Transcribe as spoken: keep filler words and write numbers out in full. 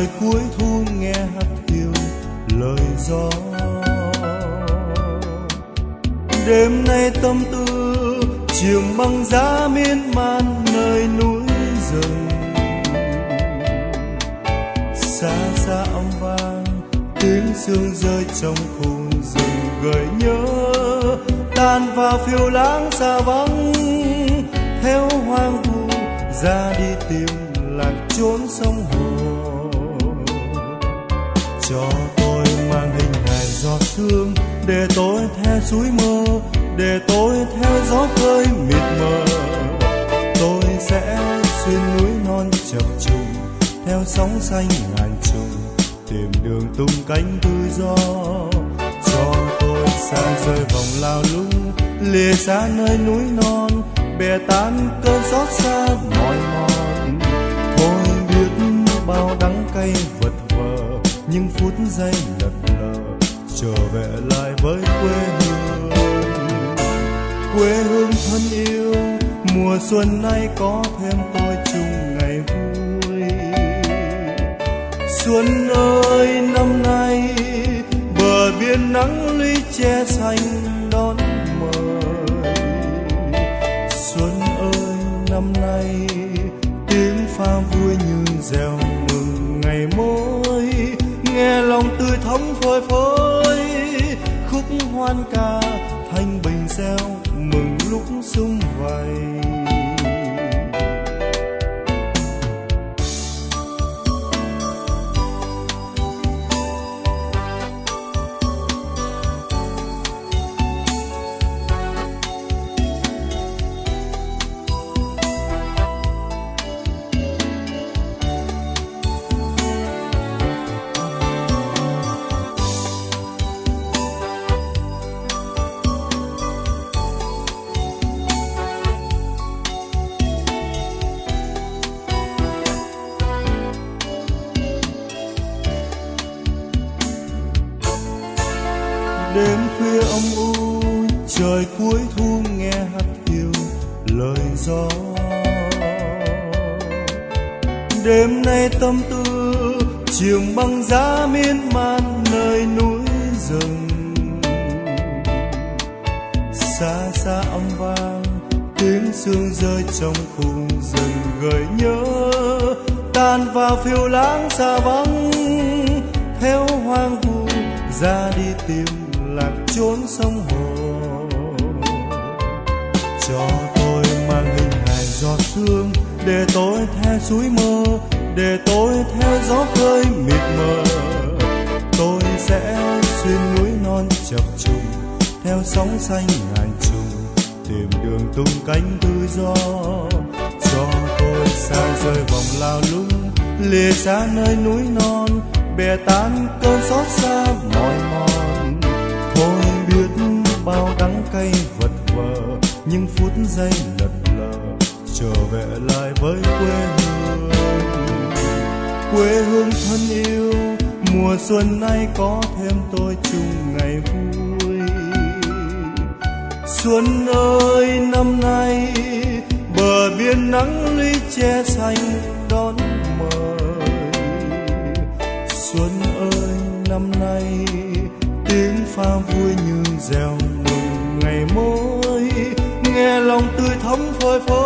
trời cuối thu nghe hát hiu lời gió. Đêm nay tâm tư chiềm băng giá miên man nơi núi rừng. Xa xa âm vang tiếng sương rơi trong khung rừng, gợi nhớ tan vào phiêu lãng xa vắng. Theo hoang vu ra đi tìm lạc chốn sông hồ. Cho tôi mang hình hài giọt sương, để tôi theo suối mơ, để tôi theo gió khơi mịt mờ. Tôi sẽ xuyên núi non chập trùng, theo sóng xanh ngàn trùng, tìm đường tung cánh tự do. Cho tôi sang rơi vòng lao lung, lìa xa nơi núi non, bè tán cơn xót xa mỏi mòn. Tôi biết bao đắng cay vật vờ, nhưng phút giây lật lờ trở về lại với quê hương. Quê hương thân yêu, mùa xuân nay có thêm tôi chung ngày vui. Xuân ơi năm nay bờ biển nắng ly che xanh đón mời. Xuân ơi năm nay tiếng pha vui như reo mừng ngày mới. Nghe lòng tươi thắm phơi phới, khúc hoan ca thanh bình reo mừng lúc sum vầy. Đêm khuya âm u, trời cuối thu nghe hát hiu lời gió. Đêm nay tâm tư chiềm băng giá miên man nơi núi rừng. Xa xa âm vang tiếng sương rơi trong khung rừng, gợi nhớ tan vào phiêu lãng xa vắng. Theo hoang vu ra đi tìm lạc chốn sông hồ. Cho tôi mang hình hài giọt sương, để tôi theo suối mơ, để tôi theo gió khơi mịt mờ. Tôi sẽ xuyên núi non chập trùng, theo sóng xanh ngàn trùng, tìm đường tung cánh tự do. Cho tôi sang rơi vòng lao lung, lìa xa nơi núi non, bè tán cơn xót xa mỏi mòn. Tôi biết bao đắng cay vật vờ, nhưng phút giây lật lờ trở về lại với quê hương. Quê hương thân yêu, mùa xuân nay có thêm tôi chung ngày vui. Xuân ơi năm nay bờ biển nắng ly che xanh đón mời. Xuân ơi năm nay tiếng pha vui như reo mừng ngày mới. Nghe lòng tươi thắm phơi phới,